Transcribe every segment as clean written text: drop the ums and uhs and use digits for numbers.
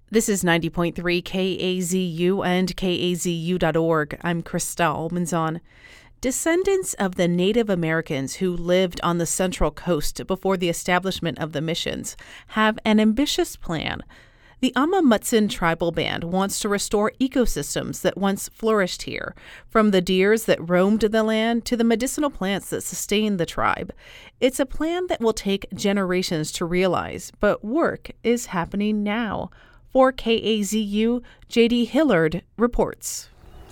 This is 90.3 KAZU and KAZU.org. I'm Krista Almanzon. Descendants of the Native Americans who lived on the Central Coast before the establishment of the missions have an ambitious plan. The Amah Mutsun tribal band wants to restore ecosystems that once flourished here, from the deers that roamed the land to the medicinal plants that sustained the tribe. It's a plan that will take generations to realize, but work is happening now. For KAZU, J.D. Hillard reports.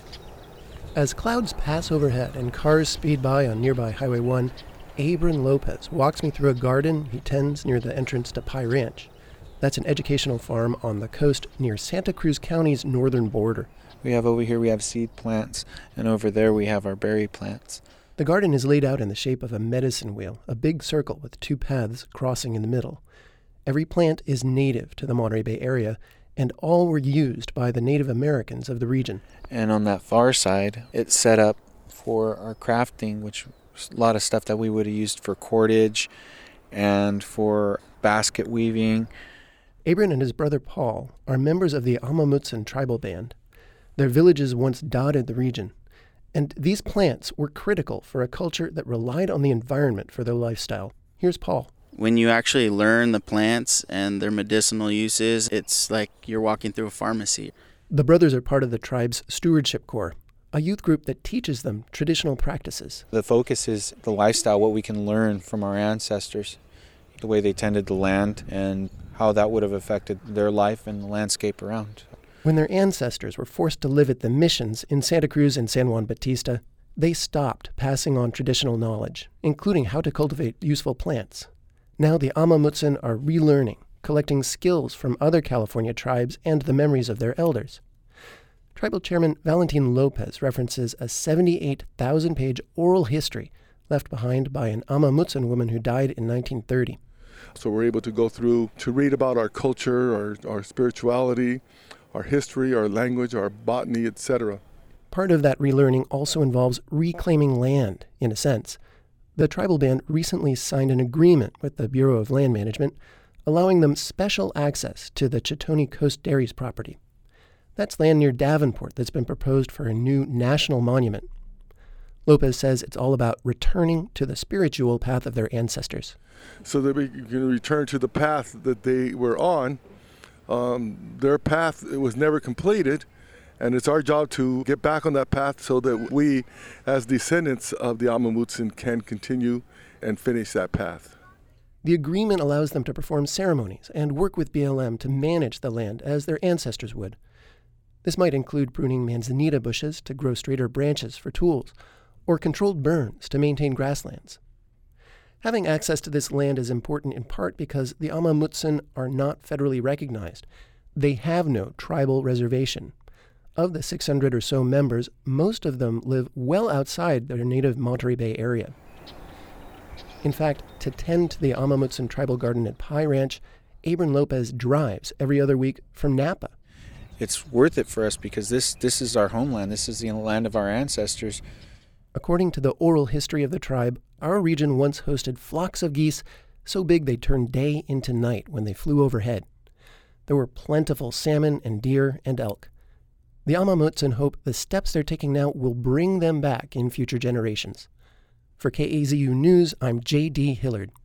As clouds pass overhead and cars speed by on nearby Highway 1, Abram Lopez walks me through a garden he tends near the entrance to Pie Ranch. That's an educational farm on the coast near Santa Cruz County's northern border. We have seed plants, and over there we have our berry plants. The garden is laid out in the shape of a medicine wheel, a big circle with two paths crossing in the middle. Every plant is native to the Monterey Bay area, and all were used by the Native Americans of the region. And on that far side, it's set up for our crafting, which was a lot of stuff that we would have used for cordage and for basket weaving. Abram and his brother Paul are members of the Amah Mutsun tribal band. Their villages once dotted the region, and these plants were critical for a culture that relied on the environment for their lifestyle. Here's Paul. When you actually learn the plants and their medicinal uses, it's like you're walking through a pharmacy. The brothers are part of the tribe's Stewardship Corps, a youth group that teaches them traditional practices. The focus is the lifestyle, what we can learn from our ancestors, the way they tended the land and how that would have affected their life and the landscape around. When their ancestors were forced to live at the missions in Santa Cruz and San Juan Bautista, they stopped passing on traditional knowledge, including how to cultivate useful plants. Now the Amah Mutsun are relearning, collecting skills from other California tribes and the memories of their elders. Tribal Chairman Valentin Lopez references a 78,000-page oral history left behind by an Amah Mutsun woman who died in 1930. So we're able to go through to read about our culture, our spirituality, our history, our language, our botany, etc. Part of that relearning also involves reclaiming land, in a sense. The tribal band recently signed an agreement with the Bureau of Land Management, allowing them special access to the Chitoni Coast Dairies property. That's land near Davenport that's been proposed for a new national monument. Lopez says it's all about returning to the spiritual path of their ancestors. So that we can return to the path that they were on. Their path was never completed, and it's our job to get back on that path so that we, as descendants of the Amah Mutsun, can continue and finish that path. The agreement allows them to perform ceremonies and work with BLM to manage the land as their ancestors would. This might include pruning manzanita bushes to grow straighter branches for tools, or controlled burns to maintain grasslands. Having access to this land is important in part because the Amah Mutsun are not federally recognized. They have no tribal reservation. Of the 600 or so members, most of them live well outside their native Monterey Bay area. In fact, to tend to the Amah Mutsun tribal garden at Pie Ranch, Abram Lopez drives every other week from Napa. It's worth it for us because this is our homeland. This is the land of our ancestors. According to the oral history of the tribe, our region once hosted flocks of geese so big they turned day into night when they flew overhead. There were plentiful salmon and deer and elk. The Amah Mutsun hope the steps they're taking now will bring them back in future generations. For KAZU News, I'm J.D. Hillard.